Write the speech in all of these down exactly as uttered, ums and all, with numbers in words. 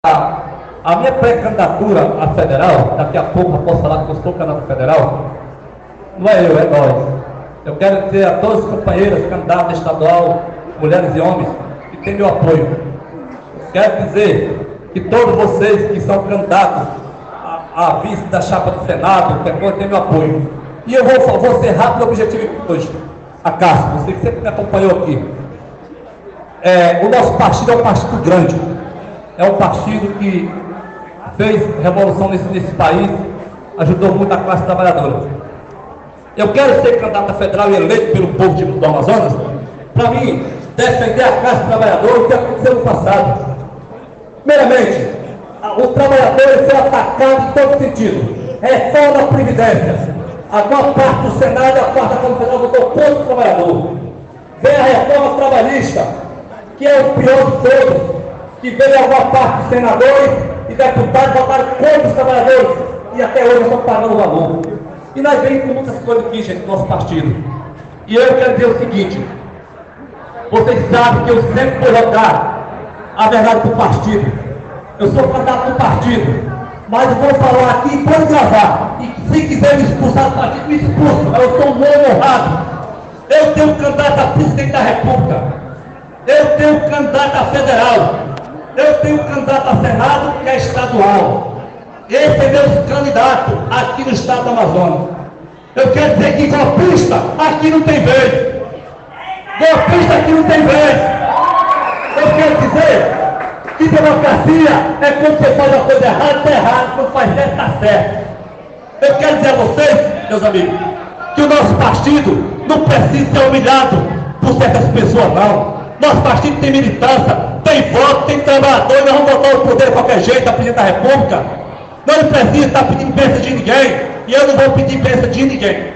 A, a minha pré-candidatura à federal, daqui a pouco eu posso falar que eu sou candidato federal, não é eu, é nós. Eu quero dizer a todas as companheiras candidatas estadual, mulheres e homens, que têm meu apoio. Quero dizer que todos vocês que são candidatos a, a vice da chapa do Senado, que é, têm meu apoio. E eu vou, vou ser rápido e objetivo hoje. A Cássio, você que sempre me acompanhou aqui. É, o nosso partido é um partido grande. É um partido que fez revolução nesse, nesse país, ajudou muito a classe trabalhadora. Eu quero ser candidato a federal e eleito pelo povo de, do Amazonas, para mim, defender a classe trabalhadora, o que aconteceu no passado. Primeiramente, os trabalhadores são atacados em todo sentido. Reforma da Previdência. A maior parte do Senado e a quarta Câmara Federal votou contra o trabalhador. Vem a reforma trabalhista, que é o pior de todos, que veio a maior parte dos senadores e deputados votaram contra os trabalhadores e até hoje estão pagando o valor. E nós vemos com muitas coisas aqui, gente, do nosso partido. E eu quero dizer o seguinte: vocês sabem que eu sempre vou votar a verdade do partido. Eu sou candidato do partido, mas eu vou falar aqui e pode gravar. E se quiser me expulsar do partido, me expulsa. Eu sou um nome honrado. Eu tenho um candidato a presidente da República. Eu tenho um candidato a federal. Eu tenho um candidato a Senado que é estadual. Esse é meu candidato aqui no estado do Amazonas. Eu quero dizer que golpista aqui não tem vez. Golpista aqui não tem vez. Eu quero dizer que democracia é quando você faz uma coisa errada, está errado, quando faz certo, está certo. Eu quero dizer a vocês, meus amigos, que o nosso partido não precisa ser humilhado por certas pessoas, não. Nosso partido tem militância, tem voto, tem trabalhador, nós vamos botar o poder de qualquer jeito, a presidente da República. Nós não precisamos estar pedindo bênção de ninguém, e eu não vou pedir bênção de ninguém.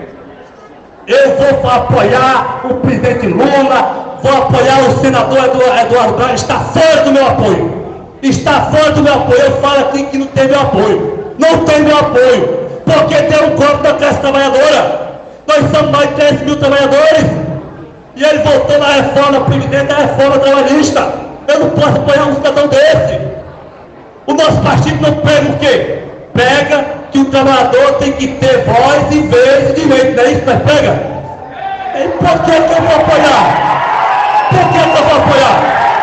Eu vou apoiar o presidente Lula, vou apoiar o senador Eduardo Braga, está fora do meu apoio. Está fora do meu apoio. Eu falo aqui que não tem meu apoio. Não tem meu apoio, porque tem um golpe da classe trabalhadora. Nós somos mais de três mil trabalhadores, e ele voltou na reforma previdente, da reforma trabalhista. Eu não posso apoiar um cidadão desse. O nosso partido não pega o quê? Pega que o trabalhador tem que ter voz e vez e direito, não é isso que nós pega? E por que que eu vou apoiar? Por que que eu vou apoiar?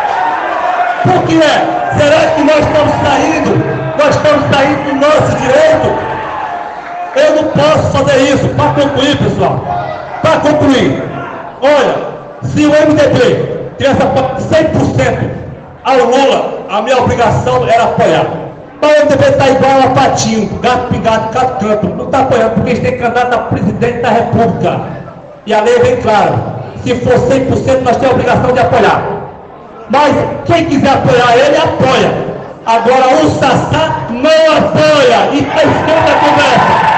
Por que é? Será que nós estamos saindo? Nós estamos saindo do nosso direito? Eu não posso fazer isso. Para concluir, pessoal, para concluir, olha, se o M D B tivesse cem por cento ao Lula, a minha obrigação era apoiar. Mas o M D B está igual a patinho, gato pingado, gato canto. Não está apoiando, porque eles têm candidato a presidente da República. E a lei é bem clara. Se for cem por cento, nós temos a obrigação de apoiar. Mas quem quiser apoiar ele, apoia. Agora o Sassá não apoia. E está esquerda a conversa.